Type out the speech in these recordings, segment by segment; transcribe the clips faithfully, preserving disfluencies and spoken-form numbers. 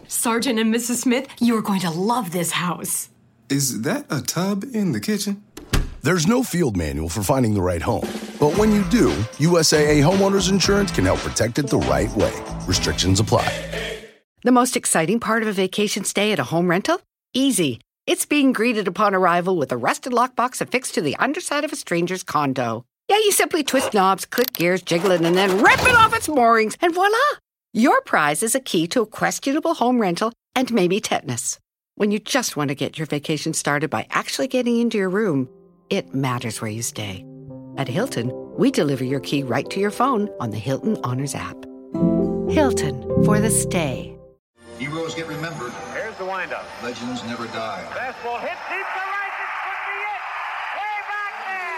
Sergeant and Missus Smith, you're going to love this house. Is that a tub in the kitchen? There's no field manual for finding the right home. But when you do, U S A A Homeowners Insurance can help protect it the right way. Restrictions apply. The most exciting part of a vacation stay at a home rental? Easy. It's being greeted upon arrival with a rusted lockbox affixed to the underside of a stranger's condo. Yeah, you simply twist knobs, click gears, jiggle it, and then rip it off its moorings, and voila! Your prize is a key to a questionable home rental and maybe tetanus. When you just want to get your vacation started by actually getting into your room, it matters where you stay. At Hilton, we deliver your key right to your phone on the Hilton Honors app. Hilton, for the stay. Heroes get remembered. Here's the windup. Legends never die. Fastball hit deep to right. This could be it. Way back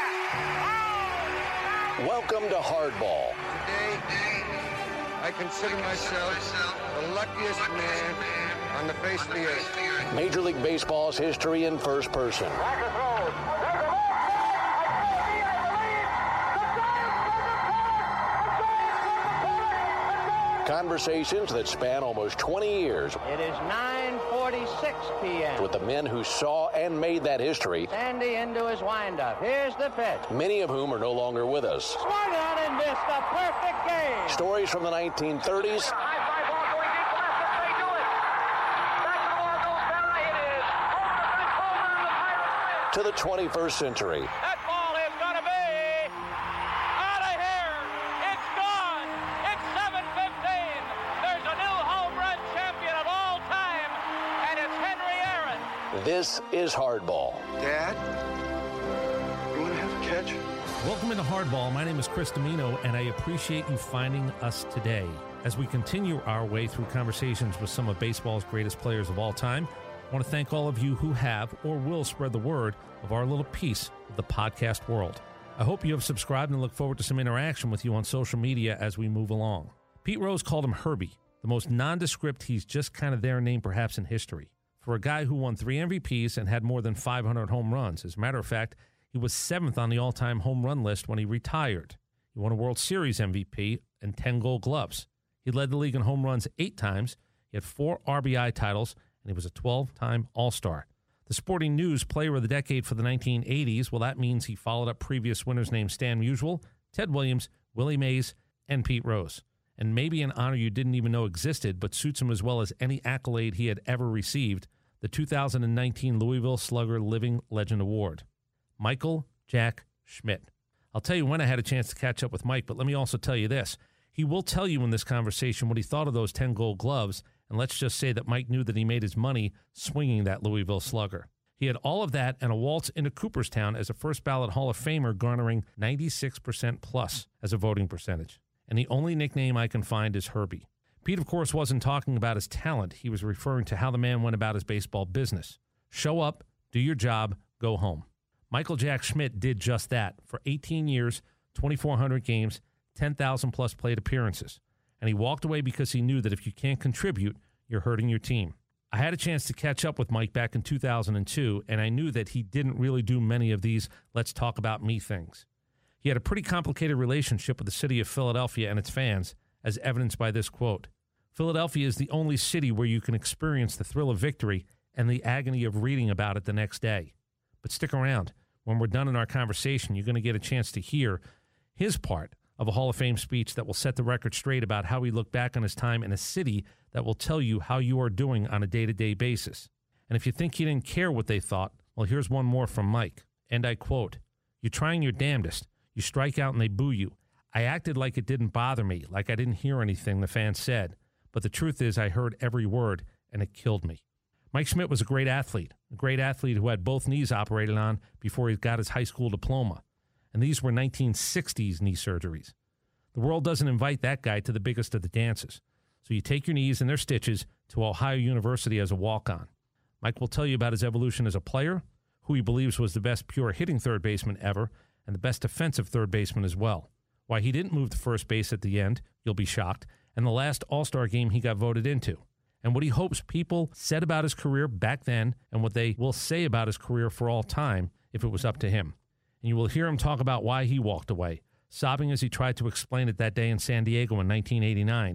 there. Oh, welcome to Hardball. Today, I consider myself the luckiest man on the face of the earth. Major League Baseball's history in first person. Conversations that span almost twenty years. It is nine forty-six p.m. with the men who saw and made that history. Sandy into his windup. Here's the pitch. Many of whom are no longer with us. Swung on and missed a perfect game. Stories from the nineteen thirties. To the twenty-first century. that ball is going to be out of here. It's gone. It's seven fifteen. There's a new home run champion of all time, and it's Henry Aaron. This is Hardball. Dad, you want to have a catch? Welcome into Hardball. My name is Chris Domino, and I appreciate you finding us today. As we continue our way through conversations with some of baseball's greatest players of all time, I want to thank all of you who have or will spread the word of our little piece of the podcast world. I hope you have subscribed and look forward to some interaction with you on social media as we move along. Pete Rose called him Herbie, the most nondescript, he's just kind of there name perhaps in history. For a guy who won three M V Ps and had more than five hundred home runs. As a matter of fact, he was seventh on the all-time home run list when he retired. He won a World Series M V P and ten Gold Gloves. He led the league in home runs eight times. He had four R B I titles, and he was a twelve-time All-Star. The Sporting News Player of the Decade for the nineteen eighties, well, that means he followed up previous winners named Stan Musial, Ted Williams, Willie Mays, and Pete Rose. And maybe an honor you didn't even know existed, but suits him as well as any accolade he had ever received, the two thousand nineteen Louisville Slugger Living Legend Award. Michael Jack Schmidt. I'll tell you when I had a chance to catch up with Mike, but let me also tell you this. He will tell you in this conversation what he thought of those ten Gold Gloves, and let's just say that Mike knew that he made his money swinging that Louisville Slugger. He had all of that and a waltz into Cooperstown as a first ballot Hall of Famer, garnering ninety-six percent plus as a voting percentage. And the only nickname I can find is Herbie. Pete, of course, wasn't talking about his talent. He was referring to how the man went about his baseball business. Show up, do your job, go home. Michael Jack Schmidt did just that for eighteen years, twenty-four hundred games, ten thousand plus plate appearances. And he walked away because he knew that if you can't contribute, you're hurting your team. I had a chance to catch up with Mike back in two thousand two, and I knew that he didn't really do many of these let's talk about me things. He had a pretty complicated relationship with the city of Philadelphia and its fans, as evidenced by this quote. Philadelphia is the only city where you can experience the thrill of victory and the agony of reading about it the next day. But stick around. When we're done in our conversation, you're going to get a chance to hear his part of a Hall of Fame speech that will set the record straight about how he looked back on his time in a city that will tell you how you are doing on a day-to-day basis. And if you think he didn't care what they thought, well, here's one more from Mike. And I quote, "You're trying your damnedest. You strike out and they boo you. I acted like it didn't bother me, like I didn't hear anything the fans said. But the truth is I heard every word, and it killed me." Mike Schmidt was a great athlete, a great athlete who had both knees operated on before he got his high school diploma. And these were nineteen sixties knee surgeries. The world doesn't invite that guy to the biggest of the dances. So you take your knees and their stitches to Ohio University as a walk-on. Mike will tell you about his evolution as a player, who he believes was the best pure hitting third baseman ever, and the best defensive third baseman as well. Why he didn't move to first base at the end, you'll be shocked, and the last All-Star game he got voted into. And what he hopes people said about his career back then and what they will say about his career for all time if it was up to him. And you will hear him talk about why he walked away, sobbing as he tried to explain it that day in San Diego in nineteen eighty-nine,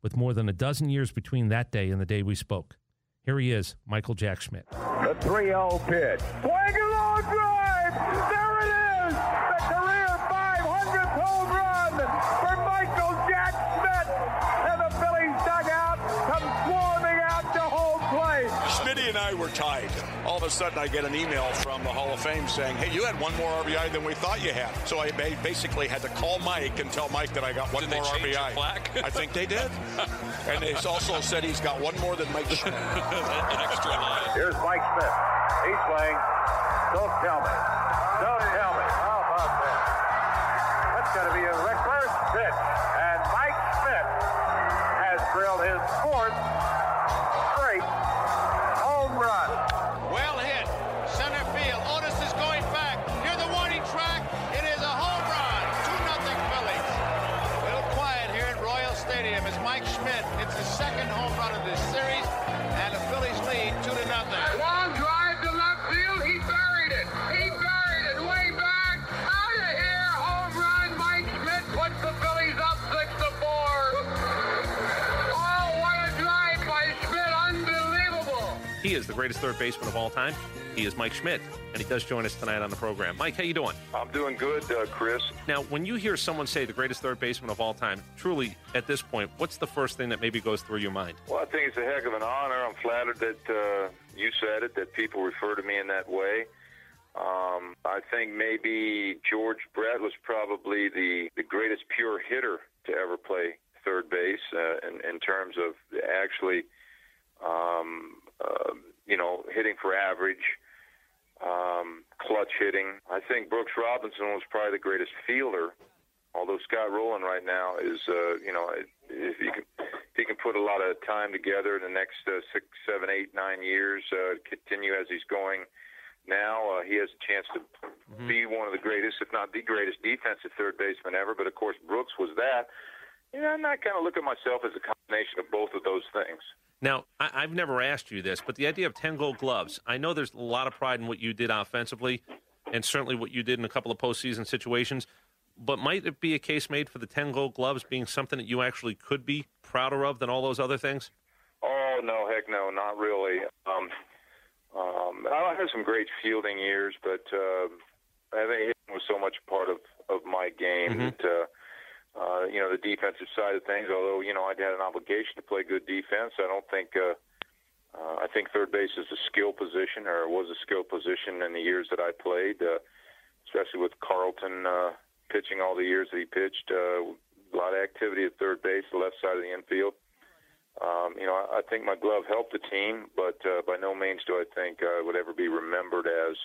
with more than a dozen years between that day and the day we spoke. Here he is, Michael Jack Schmidt. The three oh pitch. Swing a long drive. There it is. The career five hundredth home run for Michael Jack Schmidt. And the Phillies dugout comes swarming out to home plate. Schmitty and I were tied. All of a sudden, I get an email from the Hall of Fame saying, hey, you had one more R B I than we thought you had. So I basically had to call Mike and tell Mike that I got one did more they R B I. Change your plaque? I think they did. And they also said he's got one more than Mike Schmidt. An extra line. Here's Mike Smith. He's playing. Don't tell me. Don't tell me. How about that? That's going to be a reverse pitch. And Mike Smith has drilled his fourth straight home run. Well hit. Center field. Otis is going back. Near the warning track. It is a home run. two nothing Phillies. A little quiet here at Royal Stadium as Mike Schmidt hits his second home run of this series. And the Phillies lead two to nothing. Long drive to left field. He buried it. He buried it way back. Out of here. Home run. Mike Schmidt puts the Phillies up six to four. Oh, what a drive by Schmidt. Unbelievable. He is the greatest third baseman of all time. He is Mike Schmidt, and he does join us tonight on the program. Mike, how you doing? I'm doing good, uh, Chris. Now, when you hear someone say the greatest third baseman of all time, truly, at this point, what's the first thing that maybe goes through your mind? Well, I think it's a heck of an honor. I'm flattered that uh, you said it, that people refer to me in that way. Um, I think maybe George Brett was probably the, the greatest pure hitter to ever play third base uh, in, in terms of actually, um, uh, you know, hitting for average. Um, clutch hitting. I think Brooks Robinson was probably the greatest fielder, although Scott Rowland right now is, uh, you know, if he can, if he can put a lot of time together in the next uh, six, seven, eight, nine years, uh, continue as he's going now, uh, he has a chance to mm-hmm. be one of the greatest, if not the greatest defensive third baseman ever. But, of course, Brooks was that. You know, and I kind of look at myself as a combination of both of those things. Now, I, I've never asked you this, but the idea of ten gold gloves, I know there's a lot of pride in what you did offensively and certainly what you did in a couple of postseason situations, but might it be a case made for the ten gold gloves being something that you actually could be prouder of than all those other things? Oh, no, heck no, not really. Um, um, I had some great fielding years, but uh, I think hitting was so much part of, of my game mm-hmm. that uh, Uh, you know, the defensive side of things, although, you know, I'd had an obligation to play good defense, I don't think, uh, uh, I think third base is a skill position, or was a skill position in the years that I played, uh, especially with Carlton uh, pitching all the years that he pitched. Uh, a lot of activity at third base, the left side of the infield. Um, you know, I, I think my glove helped the team, but uh, by no means do I think I would ever be remembered as,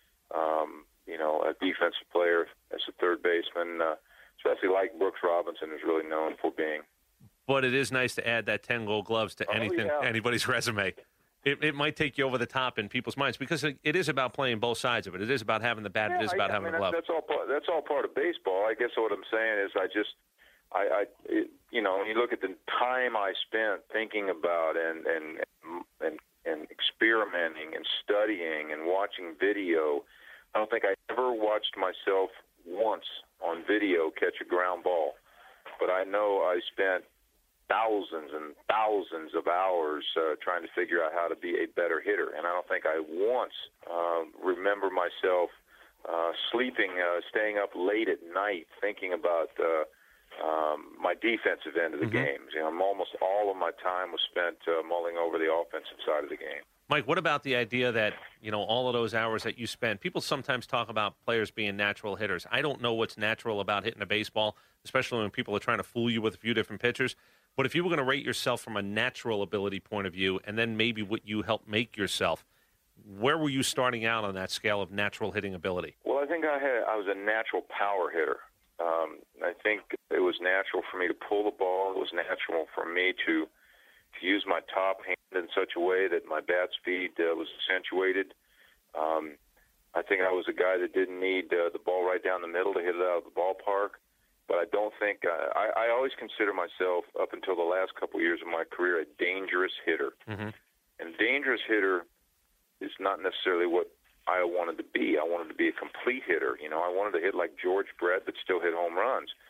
um, you know, a defensive player, as a third baseman, uh, especially like Brooks Robinson is really known for being. But it is nice to add that ten gold gloves to oh, anything, yeah. anybody's resume. It, it might take you over the top in people's minds because it, it is about playing both sides of it. It is about having the bat. Yeah, it is about yeah, having I mean, the glove. That's all. Part, that's all part of baseball. I guess what I'm saying is, I just, I, I it, you know, when you look at the time I spent thinking about and and and and experimenting and studying and watching video, I don't think I ever watched myself once on video catch a ground ball, but I know I spent thousands and thousands of hours uh, trying to figure out how to be a better hitter, and I don't think I once uh, remember myself uh, sleeping, uh, staying up late at night thinking about uh, um, my defensive end of the mm-hmm. games. You know, almost all of my time was spent uh, mulling over the offensive side of the game. Mike, what about the idea that, you know, all of those hours that you spend, people sometimes talk about players being natural hitters. I don't know what's natural about hitting a baseball, especially when people are trying to fool you with a few different pitchers. But if you were going to rate yourself from a natural ability point of view and then maybe what you helped make yourself, where were you starting out on that scale of natural hitting ability? Well, I think I had I was a natural power hitter. Um, I think it was natural for me to pull the ball. It was natural for me to to use my top hand in such a way that my bat speed uh, was accentuated. Um, I think I was a guy that didn't need uh, the ball right down the middle to hit it out of the ballpark. But I don't think uh, – I, I always consider myself, up until the last couple of years of my career, a dangerous hitter. Mm-hmm. And a dangerous hitter is not necessarily what I wanted to be. I wanted to be a complete hitter. You know, I wanted to hit like George Brett but still hit home runs.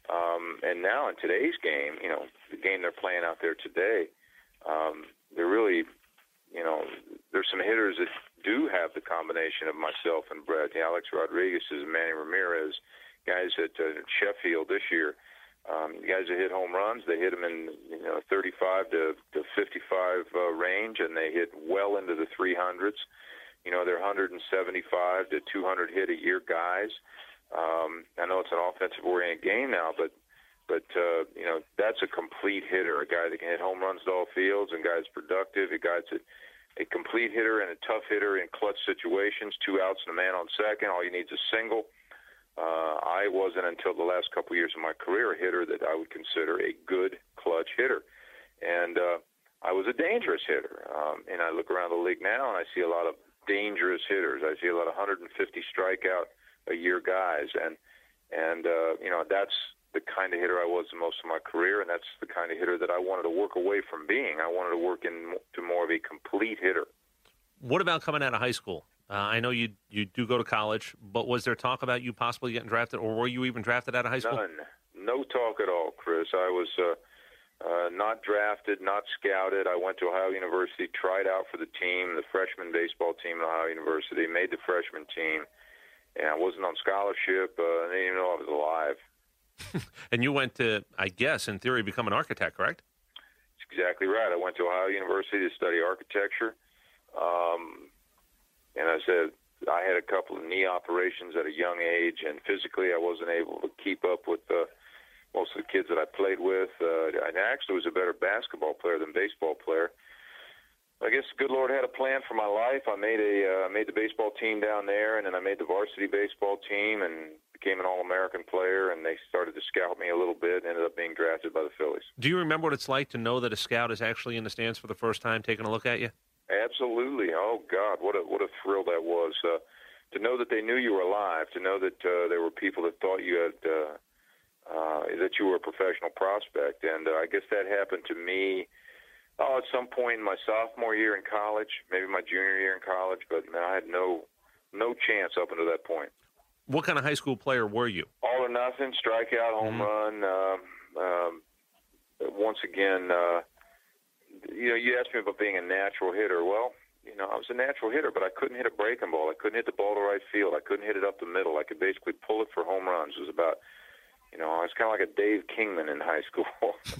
Um, and now in today's game, you know, the game they're playing out there today, um, they're really, you know, there's some hitters that do have the combination of myself and Brett. The Alex Rodriguez and Manny Ramirez, guys at uh, Sheffield this year. Um, guys that hit home runs, they hit them in you know thirty-five to fifty-five uh, range, and they hit well into the three hundreds. You know, they're one seventy-five to two hundred hit a year guys. Um, I know it's an offensive-oriented game now, but but uh, you know that's a complete hitter, a guy that can hit home runs to all fields, and guys productive. A guy that's a, a complete hitter and a tough hitter in clutch situations. Two outs and a man on second. All you need is a single. Uh, I wasn't until the last couple of years of my career a hitter that I would consider a good clutch hitter, and uh, I was a dangerous hitter. Um, and I look around the league now, and I see a lot of dangerous hitters. I see a lot of one hundred fifty strikeout a year guys, and and uh, you know that's the kind of hitter I was the most of my career, and that's the kind of hitter that I wanted to work away from being. I wanted to work into more of a complete hitter. What about coming out of high school? Uh, I know you you do go to college, but was there talk about you possibly getting drafted, or were you even drafted out of high school? None. No talk at all, Chris. I was uh, uh, not drafted, not scouted. I went to Ohio University, tried out for the team, the freshman baseball team at Ohio University, made the freshman team, and I wasn't on scholarship. Uh, I didn't even know I was alive. And you went to, I guess, in theory, become an architect, correct? That's exactly right. I went to Ohio University to study architecture. Um, and I said I had a couple of knee operations at a young age, and physically I wasn't able to keep up with uh, most of the kids that I played with. Uh, I actually was a better basketball player than baseball player. I guess the good Lord had a plan for my life. I made a uh, made the baseball team down there, and then I made the varsity baseball team and became an All-American player, and they started to scout me a little bit and ended up being drafted by the Phillies. Do you remember what it's like to know that a scout is actually in the stands for the first time taking a look at you? Absolutely. Oh, God, what a what a thrill that was. Uh, to know that they knew you were alive, to know that uh, there were people that thought you had uh, uh, that you were a professional prospect. And uh, I guess that happened to me oh, at some point in my sophomore year in college, maybe my junior year in college, but man, I had no no chance up until that point. What kind of high school player were you? All or nothing, strikeout, home mm-hmm. run. Um, um, once again, uh, you know, you asked me about being a natural hitter. Well, you know, I was a natural hitter, but I couldn't hit a breaking ball. I couldn't hit the ball to right field. I couldn't hit it up the middle. I could basically pull it for home runs. It was about, you know, I was kind of like a Dave Kingman in high school.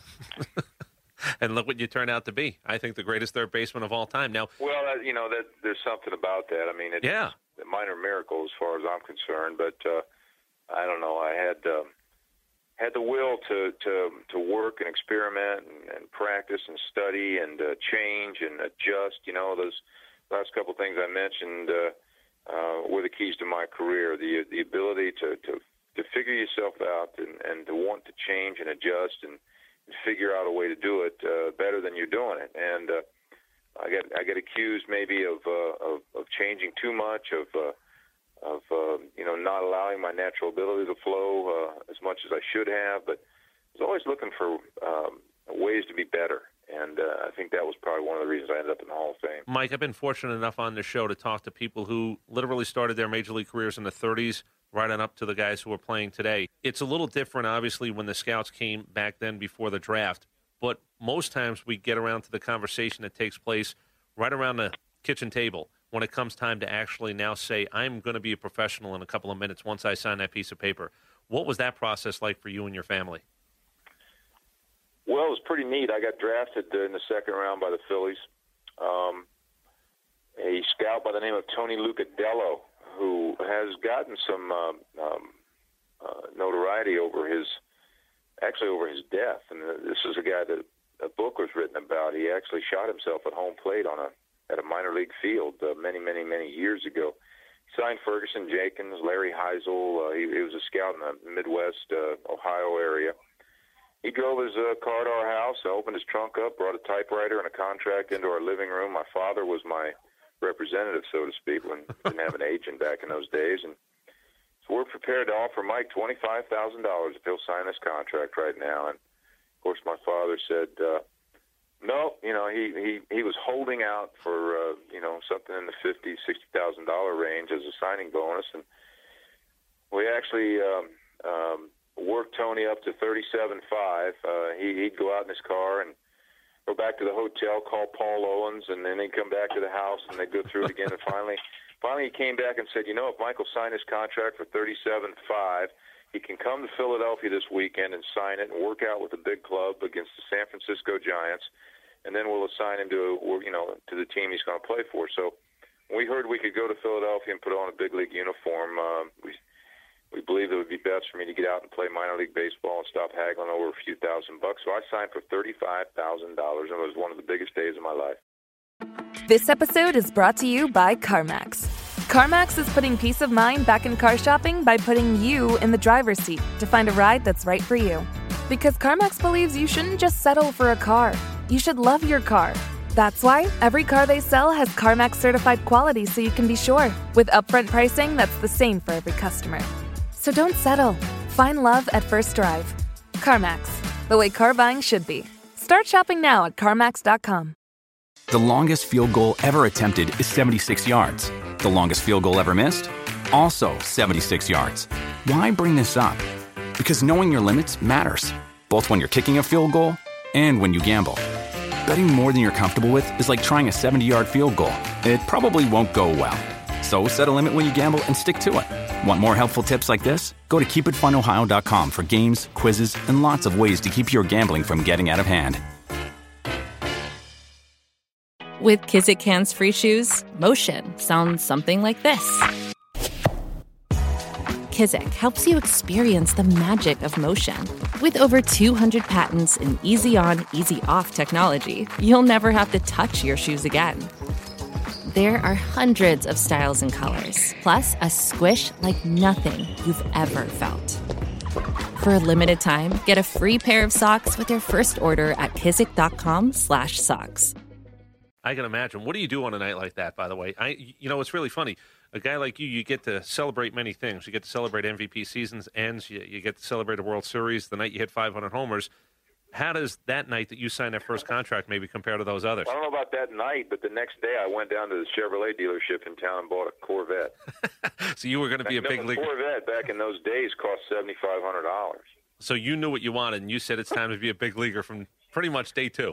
And look what you turned out to be. I think the greatest third baseman of all time. Now, well, uh, you know, that there's something about that. I mean, it's yeah. a minor miracle as far as I'm concerned, but uh, I don't know. I had um, had the will to, to, to work and experiment and, and practice and study and uh, change and adjust. You know, those last couple things I mentioned uh, uh, were the keys to my career, the the ability to, to, to figure yourself out and, and to want to change and adjust and figure out a way to do it uh, better than you're doing it. And uh, I get I get accused maybe of uh, of, of changing too much, of uh, of uh, you know not allowing my natural ability to flow uh, as much as I should have. But I was always looking for um, ways to be better, and uh, I think that was probably one of the reasons I ended up in the Hall of Fame. Mike, I've been fortunate enough on this show to talk to people who literally started their major league careers in the thirties. Right on up to the guys who are playing today. It's a little different, obviously, when the scouts came back then before the draft. But most times we get around to the conversation that takes place right around the kitchen table when it comes time to actually now say, I'm going to be a professional in a couple of minutes once I sign that piece of paper. What was that process like for you and your family? Well, it was pretty neat. I got drafted in the second round by the Phillies. Um, a scout by the name of Tony Lucadello, who has gotten some um, um, uh, notoriety over his, actually over his death. And this is a guy that a book was written about. He actually shot himself at home plate on a at a minor league field uh, many, many, many years ago. He signed Ferguson Jenkins, Larry Heisel. Uh, he, he was a scout in the Midwest uh, Ohio area. He drove his uh, car to our house, opened his trunk up, brought a typewriter and a contract into our living room. My father was my representative, so to speak, when we didn't have an agent back in those days. And so we're prepared to offer Mike twenty-five thousand dollars if he'll sign this contract right now. And, of course, my father said, uh, no, you know, he, he, he was holding out for, uh, you know, something in the fifty thousand dollars, sixty thousand dollars range as a signing bonus. And we actually um, um, work Tony up to thirty-seven five. Uh, he, he'd go out in his car and go back to the hotel, call Paul Owens, and then they'd come back to the house, and they'd go through it again. And finally, finally he came back and said, you know, if Michael signed his contract for thirty-seven five, he can come to Philadelphia this weekend and sign it and work out with the big club against the San Francisco Giants, and then we'll assign him to, you know, to the team he's going to play for. So we heard we could go to Philadelphia and put on a big league uniform. Uh, we we believed it would be best for me to get out and play minor league baseball and stop haggling over a few thousand bucks. So I signed for thirty-five thousand dollars, and it was one of the biggest days of my life. This episode is brought to you by CarMax. CarMax is putting peace of mind back in car shopping by putting you in the driver's seat to find a ride that's right for you. Because CarMax believes you shouldn't just settle for a car. You should love your car. That's why every car they sell has CarMax certified quality, so you can be sure, with upfront pricing that's the same for every customer. So don't settle. Find love at first drive. CarMax, the way car buying should be. Start shopping now at CarMax dot com. The longest field goal ever attempted is seventy-six yards. The longest field goal ever missed? Also seventy-six yards. Why bring this up? Because knowing your limits matters, both when you're kicking a field goal and when you gamble. Betting more than you're comfortable with is like trying a seventy-yard field goal. It probably won't go well. So set a limit when you gamble and stick to it. Want more helpful tips like this? Go to keep it fun ohio dot com for games, quizzes, and lots of ways to keep your gambling from getting out of hand. With Kizik hands-free shoes, motion sounds something like this. Kizik helps you experience the magic of motion. With over two hundred patents and easy-on, easy-off technology, you'll never have to touch your shoes again. There are hundreds of styles and colors, plus a squish like nothing you've ever felt. For a limited time, get a free pair of socks with your first order at kizik dot com slash socks. I can imagine. What do you do on a night like that, by the way? I, you know, it's really funny. A guy like you, you get to celebrate many things. You get to celebrate M V P seasons, ends. You, you get to celebrate a World Series the night you hit five hundred homers. How does that night that you signed that first contract maybe compare to those others? I don't know about that night, but the next day I went down to the Chevrolet dealership in town and bought a Corvette. So you were going to be a big leaguer. A Corvette back in those days cost seventy-five hundred dollars. So you knew what you wanted, and you said it's time to be a big leaguer from pretty much day two.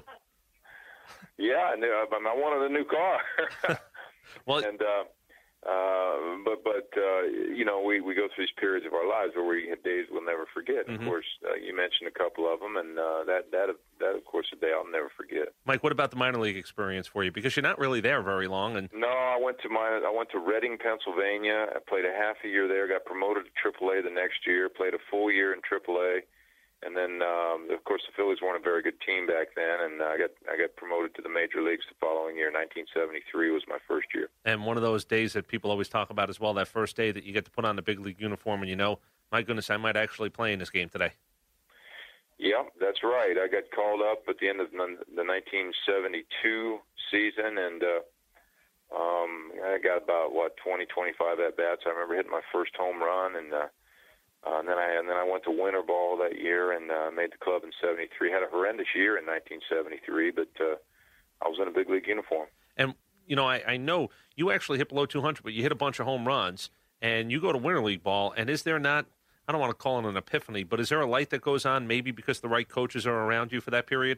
Yeah, I knew. I wanted a new car. well, and uh, uh, but but uh, you know, we, we go through these periods of our lives where we have days we'll never forget. Mm-hmm. Of course, uh, you mentioned a couple of them, and uh, that that that of course a day I'll never forget. Mike, what about the minor league experience for you? Because you're not really there very long. And no, I went to my I went to Reading, Pennsylvania. I played a half a year there. Got promoted to triple A the next year. Played a full year in triple A. And then, um, of course, the Phillies weren't a very good team back then, and I got I got promoted to the major leagues the following year. nineteen seventy-three was my first year. And one of those days that people always talk about as well, that first day that you get to put on the big league uniform and you know, my goodness, I might actually play in this game today. Yeah, that's right. I got called up at the end of the nineteen seventy-two season, and uh, um, I got about, what, twenty, twenty-five at-bats. I remember hitting my first home run, and uh, Uh, and then I and then I went to winter ball that year and uh, made the club in seventy-three. Had a horrendous year in nineteen seventy-three, but uh, I was in a big league uniform. And you know, I, I know you actually hit below two hundred, but you hit a bunch of home runs, and you go to winter league ball. And is there not? I don't want to call it an epiphany, but is there a light that goes on? Maybe because the right coaches are around you for that period.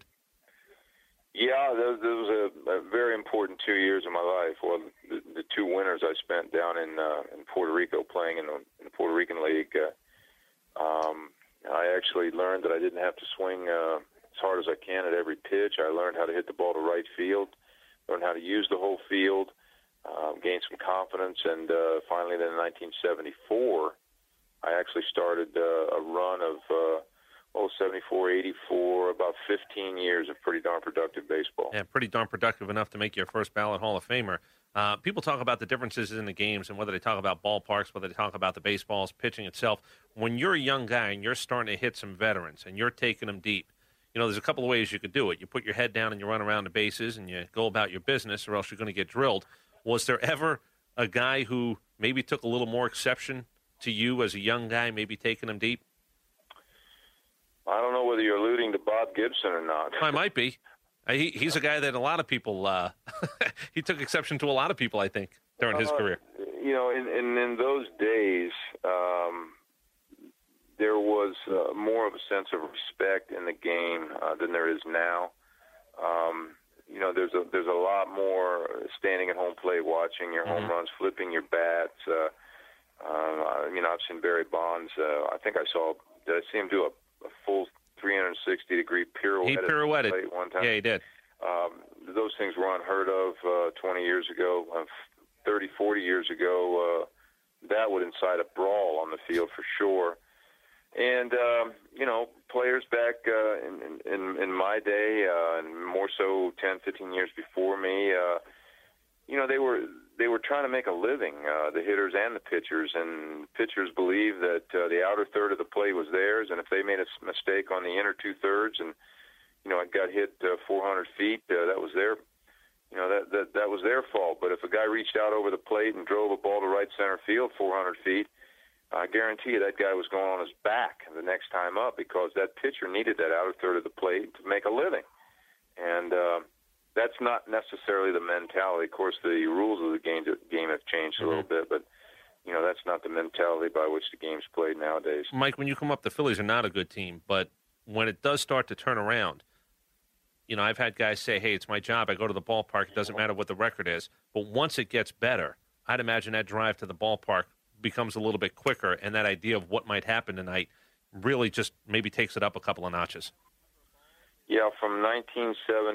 Yeah, there, there was a, a very important two years of my life. Well, the, the two winters I spent down in uh, in Puerto Rico playing in the, in the Puerto Rican League. Uh, Um, I actually learned that I didn't have to swing uh, as hard as I can at every pitch. I learned how to hit the ball to right field, learned how to use the whole field, uh, gained some confidence, and uh, finally then in nineteen seventy-four, I actually started uh, a run of, uh, oh, seventy-four, eighty-four, about fifteen years of pretty darn productive baseball. Yeah, pretty darn productive enough to make you a first ballot Hall of Famer. Uh, people talk about the differences in the games and whether they talk about ballparks, whether they talk about the baseballs, pitching itself. When you're a young guy and you're starting to hit some veterans and you're taking them deep, you know, there's a couple of ways you could do it. You put your head down and you run around the bases and you go about your business, or else you're going to get drilled. Was there ever a guy who maybe took a little more exception to you as a young guy, maybe taking them deep? I don't know whether you're alluding to Bob Gibson or not. I might be. He, he's a guy that a lot of people, uh, he took exception to a lot of people, I think, during his uh, career. You know, in, in, in those days, um, there was uh, more of a sense of respect in the game uh, than there is now. Um, you know, there's a there's a lot more standing at home plate, watching your mm-hmm. home runs, flipping your bats. Uh, uh, you know, I've seen Barry Bonds. Uh, I think I saw. Did I see him do a, a full three hundred sixty degree pirouette? He pirouetted at the plate one time. Yeah, he did. Um, those things were unheard of uh, twenty years ago, uh, thirty, forty years ago. Uh, that would incite a brawl on the field for sure. And, um, you know, players back uh, in, in, in my day, uh, and more so ten, fifteen years before me, uh, you know, they were they were trying to make a living, uh, the hitters and the pitchers. And pitchers believed that uh, the outer third of the plate was theirs, and if they made a mistake on the inner two-thirds and, you know, it got hit uh, four hundred feet, uh, that was their, you know, that, that, that was their fault. But if a guy reached out over the plate and drove a ball to right center field four hundred feet, I guarantee you that guy was going on his back the next time up because that pitcher needed that outer third of the plate to make a living. And uh, that's not necessarily the mentality. Of course, the rules of the game, game have changed a mm-hmm. little bit, but, you know, that's not the mentality by which the game's played nowadays. Mike, when you come up, the Phillies are not a good team, but when it does start to turn around, you know, I've had guys say, hey, it's my job. I go to the ballpark. It doesn't matter what the record is. But once it gets better, I'd imagine that drive to the ballpark becomes a little bit quicker, and that idea of what might happen tonight really just maybe takes it up a couple of notches. Yeah, from nineteen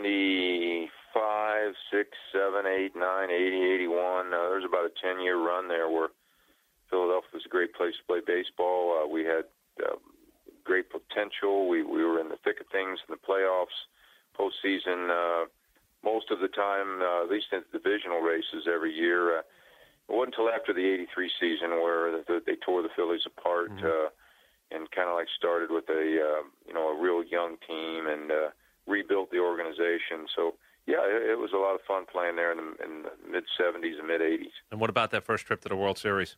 seventy-five, six, seven, eight, nine, eighty, eighty-one, uh, there's about a ten-year run there where Philadelphia was a great place to play baseball. Uh, we had uh, great potential. We, we were in the thick of things in the playoffs, postseason, uh, most of the time, uh, at least in the divisional races every year. Uh, It wasn't until after the eighty-three season where the, the, they tore the Phillies apart mm-hmm. uh, and kind of like started with a uh, you know a real young team and uh, rebuilt the organization. So yeah, it, it was a lot of fun playing there in the, in the mid seventies and mid eighties. And what about that first trip to the World Series?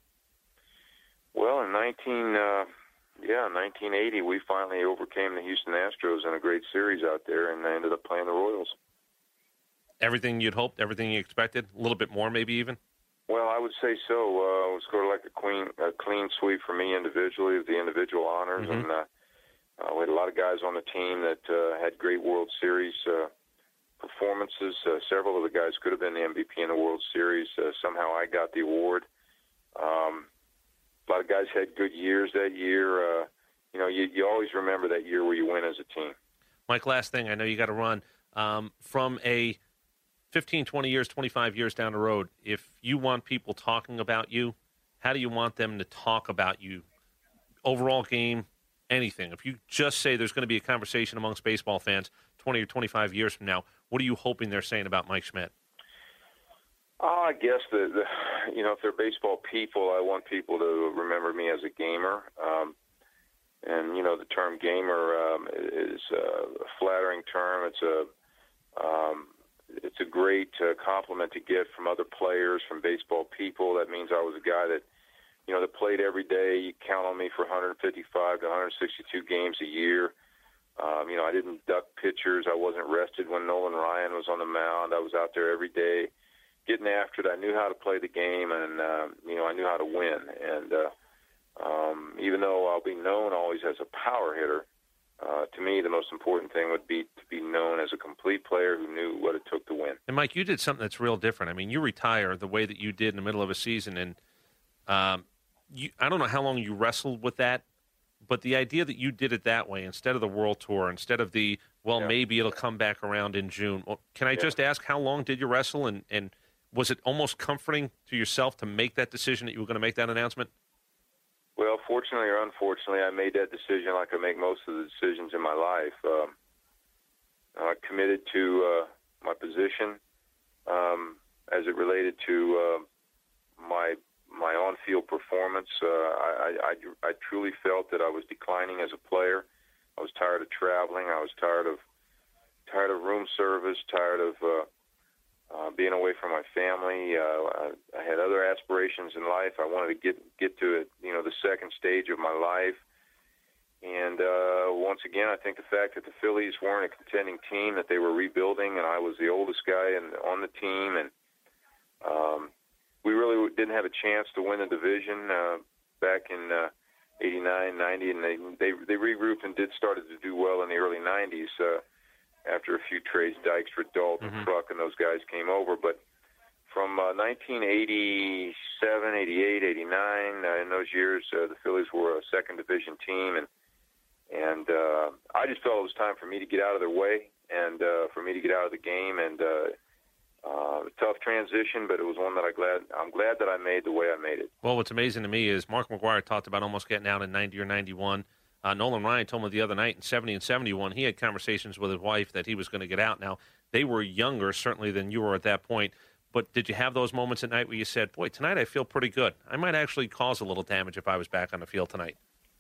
Well, in nineteen uh, yeah nineteen eighty, we finally overcame the Houston Astros in a great series out there, and ended up playing the Royals. Everything you'd hoped, everything you expected, a little bit more, maybe even. Well, I would say so. Uh, it was sort of like a clean, a clean sweep for me individually, the individual honors. Mm-hmm. And uh, uh, we had a lot of guys on the team that uh, had great World Series uh, performances. Uh, several of the guys could have been the M V P in the World Series. Uh, somehow I got the award. Um, a lot of guys had good years that year. Uh, you know, you, you always remember that year where you win as a team. Mike, last thing, I know you got to run. Um, from a fifteen, twenty years, twenty-five years down the road, if you want people talking about you, how do you want them to talk about you? Overall game, anything. If you just say there's going to be a conversation amongst baseball fans twenty or twenty-five years from now, what are you hoping they're saying about Mike Schmidt? Oh, I guess the, the you know, if they're baseball people, I want people to remember me as a gamer. Um, and, you know, the term gamer um, is a flattering term. It's a um, It's a great uh, compliment to get from other players, from baseball people. That means I was a guy that, you know, that played every day. You count on me for one fifty-five to one sixty-two games a year. Um, you know, I didn't duck pitchers. I wasn't rested when Nolan Ryan was on the mound. I was out there every day getting after it. I knew how to play the game, and, uh, you know, I knew how to win. And uh, um, even though I'll be known always as a power hitter, Uh, to me, the most important thing would be to be known as a complete player who knew what it took to win. And, Mike, you did something that's real different. I mean, you retire the way that you did in the middle of a season, and um, you, I don't know how long you wrestled with that, but the idea that you did it that way instead of the World Tour, instead of the, well, yeah. maybe it'll come back around in June. Well, can I yeah. just ask, how long did you wrestle, and, and was it almost comforting to yourself to make that decision that you were going to make that announcement? Well, fortunately or unfortunately, I made that decision like I make most of the decisions in my life. Um, I committed to uh, my position um, as it related to uh, my my on-field performance. Uh, I, I, I truly felt that I was declining as a player. I was tired of traveling. I was tired of tired of room service. Tired of uh, Uh, being away from my family. Uh, I, I had other aspirations in life. I wanted to get get to it, you know, the second stage of my life. And uh, once again, I think the fact that the Phillies weren't a contending team, that they were rebuilding, and I was the oldest guy in, on the team, and um, we really didn't have a chance to win the division uh, back in uh, eighty-nine, ninety, and they they they regrouped and did started to do well in the early nineties uh, after a few trades, Dykstra, Dalton, Mm-hmm. Kruk, and those guys came over. But from uh, nineteen eighty-seven, eighty-eight, eighty-nine, uh, in those years, uh, the Phillies were a second division team, and and uh, I just felt it was time for me to get out of their way and uh, for me to get out of the game. And uh, uh, tough transition, but it was one that I glad I'm glad that I made the way I made it. Well, what's amazing to me is Mark McGwire talked about almost getting out in ninety or ninety-one. Uh, Nolan Ryan told me the other night in seventy and seventy-one, he had conversations with his wife that he was going to get out. Now, they were younger, certainly, than you were at that point. But did you have those moments at night where you said, boy, tonight I feel pretty good. I might actually cause a little damage if I was back on the field tonight?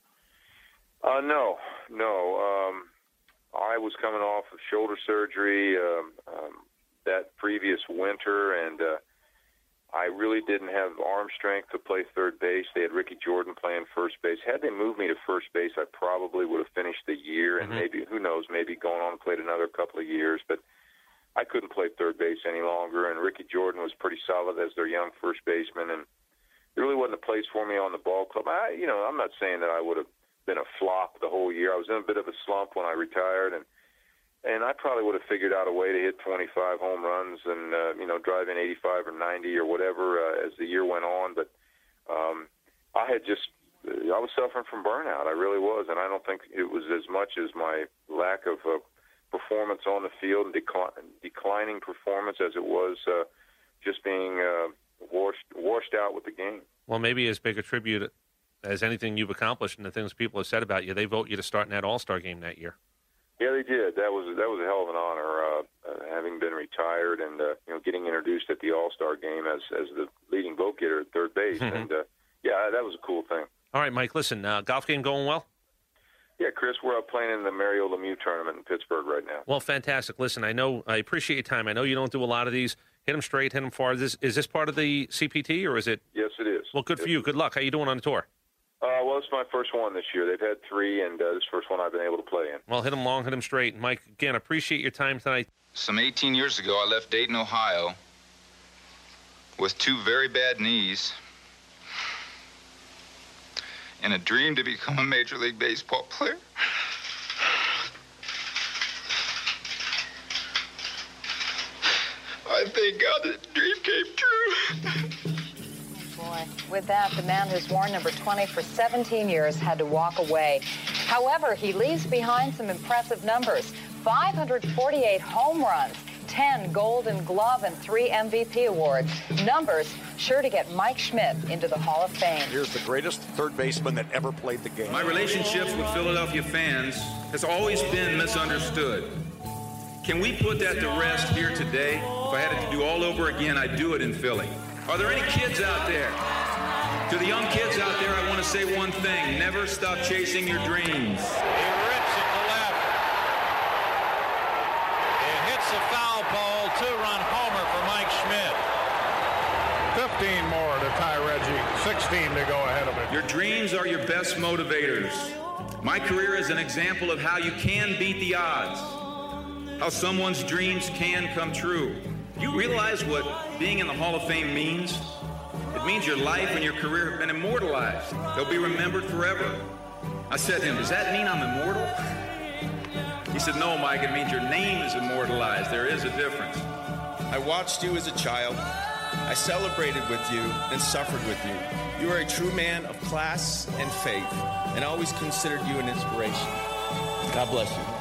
Uh, no, no. Um, I was coming off of shoulder surgery um, um, that previous winter, and uh, I really didn't have arm strength to play third base. They had Ricky Jordan playing first base. Had they moved me to first base, I probably would have finished the year, and Mm-hmm. maybe, who knows, maybe going on and played another couple of years. But I couldn't play third base any longer, and Ricky Jordan was pretty solid as their young first baseman, and there really wasn't a place for me on the ball club. I, you know, I'm not saying that I would have been a flop the whole year. I was in a bit of a slump when I retired, and and I probably would have figured out a way to hit twenty-five home runs and uh, you know drive in eighty-five or ninety or whatever uh, as the year went on. But um, I had just I was suffering from burnout. I really was, and I don't think it was as much as my lack of uh, performance on the field and decli- declining performance as it was uh, just being uh, washed washed out with the game. Well, maybe as big a tribute as anything you've accomplished and the things people have said about you, they vote you to start in that All-Star game that year. Yeah, they did. That was that was a hell of an honor, uh, uh, having been retired and uh, you know getting introduced at the All-Star game as as the leading vote getter at third base, Mm-hmm. and uh, yeah, that was a cool thing. All right, Mike. Listen, uh, golf game going well. Yeah, Chris, we're up playing in the Mario Lemieux tournament in Pittsburgh right now. Well, fantastic. Listen, I know I appreciate your time. I know you don't do a lot of these. Hit them straight, hit them far. Is this, is this part of the C P T or is it? Yes, it is. Well, good yes, for you. Good luck. How you doing on the tour? Uh, well, it's my first one this year. They've had three, and uh, this is the first one I've been able to play in. Well, hit them long, hit them straight. Mike, again, appreciate your time tonight. Some eighteen years ago, I left Dayton, Ohio, with two very bad knees and a dream to become a Major League Baseball player. I thank God that the dream came true. Boy, with that, the man who's worn number twenty for seventeen years had to walk away. However, he leaves behind some impressive numbers. five hundred forty-eight home runs, ten Golden Glove, and three M V P awards. Numbers sure to get Mike Schmidt into the Hall of Fame. Here's the greatest third baseman that ever played the game. My relationships with Philadelphia fans has always been misunderstood. Can we put that to rest here today? If I had it to do all over again, I'd do it in Philly. Are there any kids out there? To the young kids out there, I want to say one thing. Never stop chasing your dreams. He rips it to left. It hits the foul pole. Two-run homer for Mike Schmidt. fifteen more to tie Reggie. sixteen to go ahead of him. Your dreams are your best motivators. My career is an example of how you can beat the odds. How someone's dreams can come true. You realize what being in the Hall of Fame means? It means your life and your career have been immortalized. They'll be remembered forever. I said to him, does that mean I'm immortal? He said, no, Mike, it means your name is immortalized. There is a difference. I watched you as a child. I celebrated with you and suffered with you. You are a true man of class and faith, and always considered you an inspiration. God bless you.